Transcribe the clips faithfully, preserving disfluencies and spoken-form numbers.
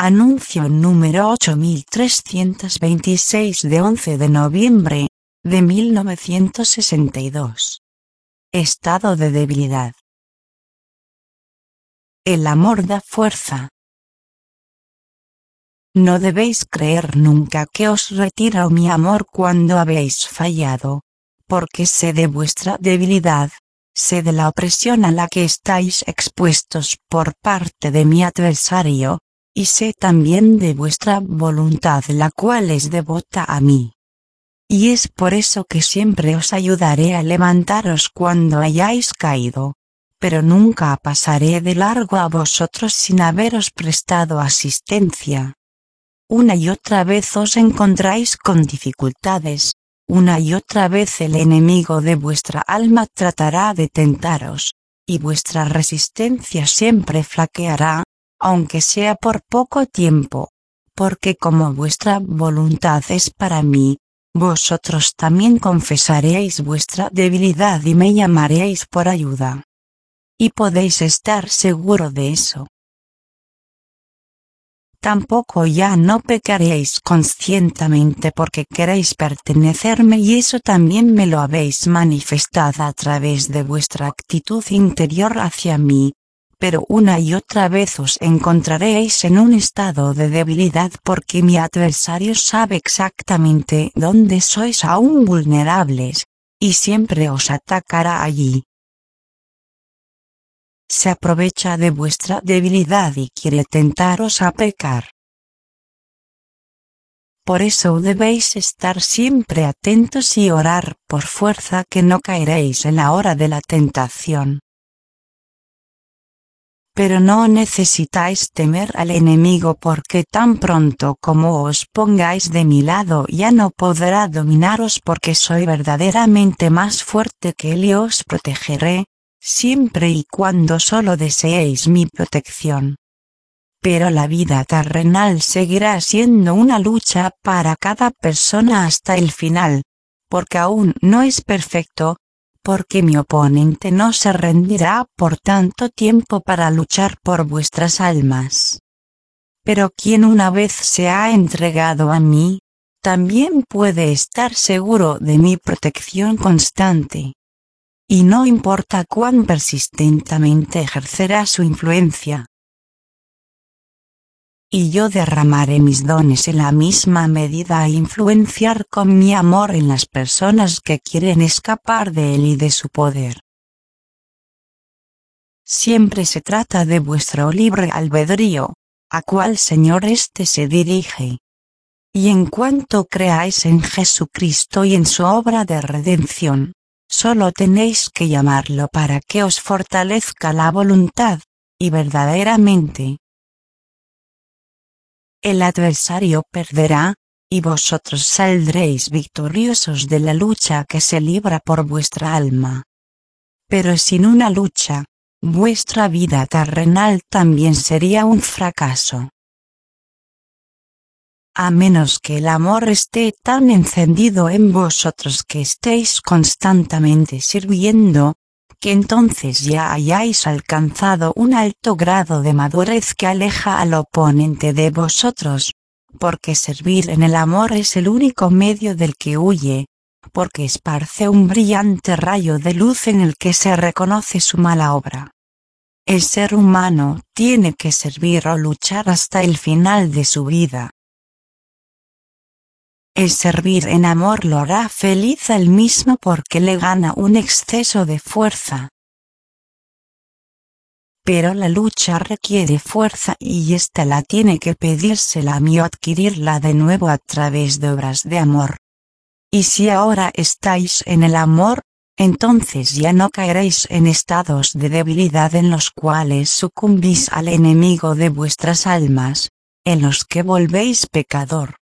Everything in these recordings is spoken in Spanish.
Anuncio número ocho mil trescientos veintiséis de once de noviembre de mil novecientos sesenta y dos. Estado de debilidad. El amor da fuerza. No debéis creer nunca que os retiro mi amor cuando habéis fallado, porque sé de vuestra debilidad, sé de la opresión a la que estáis expuestos por parte de mi adversario, y sé también de vuestra voluntad, la cual es devota a mí. Y es por eso que siempre os ayudaré a levantaros cuando hayáis caído, pero nunca pasaré de largo a vosotros sin haberos prestado asistencia. Una y otra vez os encontráis con dificultades, una y otra vez el enemigo de vuestra alma tratará de tentaros, y vuestra resistencia siempre flaqueará, aunque sea por poco tiempo, porque como vuestra voluntad es para mí, vosotros también confesaréis vuestra debilidad y me llamaréis por ayuda. Y podéis estar seguro de eso. Tampoco ya no pecaréis conscientemente porque queréis pertenecerme, y eso también me lo habéis manifestado a través de vuestra actitud interior hacia mí, pero una y otra vez os encontraréis en un estado de debilidad porque mi adversario sabe exactamente dónde sois aún vulnerables, y siempre os atacará allí. Se aprovecha de vuestra debilidad y quiere tentaros a pecar. Por eso debéis estar siempre atentos y orar por fuerza que no caeréis en la hora de la tentación. Pero no necesitáis temer al enemigo porque tan pronto como os pongáis de mi lado ya no podrá dominaros porque soy verdaderamente más fuerte que él y os protegeré, siempre y cuando solo deseéis mi protección. Pero la vida terrenal seguirá siendo una lucha para cada persona hasta el final, porque aún no es perfecto, porque mi oponente no se rendirá por tanto tiempo para luchar por vuestras almas. Pero quien una vez se ha entregado a mí, también puede estar seguro de mi protección constante. Y no importa cuán persistentemente ejercerá su influencia. Y yo derramaré mis dones en la misma medida a influenciar con mi amor en las personas que quieren escapar de él y de su poder. Siempre se trata de vuestro libre albedrío, a cuál Señor éste se dirige. Y en cuanto creáis en Jesucristo y en su obra de redención, solo tenéis que llamarlo para que os fortalezca la voluntad, y verdaderamente el adversario perderá, y vosotros saldréis victoriosos de la lucha que se libra por vuestra alma. Pero sin una lucha, vuestra vida terrenal también sería un fracaso. A menos que el amor esté tan encendido en vosotros que estéis constantemente sirviendo, que entonces ya hayáis alcanzado un alto grado de madurez que aleja al oponente de vosotros, porque servir en el amor es el único medio del que huye, porque esparce un brillante rayo de luz en el que se reconoce su mala obra. El ser humano tiene que servir o luchar hasta el final de su vida. El servir en amor lo hará feliz al mismo porque le gana un exceso de fuerza. Pero la lucha requiere fuerza y ésta la tiene que pedírsela a mí o adquirirla de nuevo a través de obras de amor. Y si ahora estáis en el amor, entonces ya no caeréis en estados de debilidad en los cuales sucumbís al enemigo de vuestras almas, en los que volvéis pecador,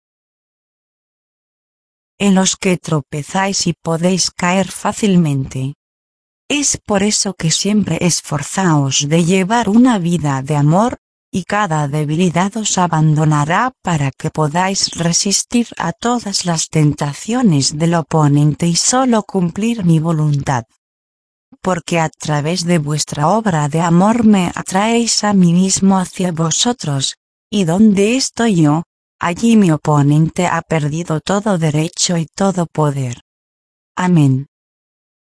en los que tropezáis y podéis caer fácilmente. Es por eso que siempre esforzaos de llevar una vida de amor, y cada debilidad os abandonará para que podáis resistir a todas las tentaciones del oponente y solo cumplir mi voluntad. Porque a través de vuestra obra de amor me atraéis a mí mismo hacia vosotros, Y donde estoy yo, allí mi oponente ha perdido todo derecho y todo poder. Amén.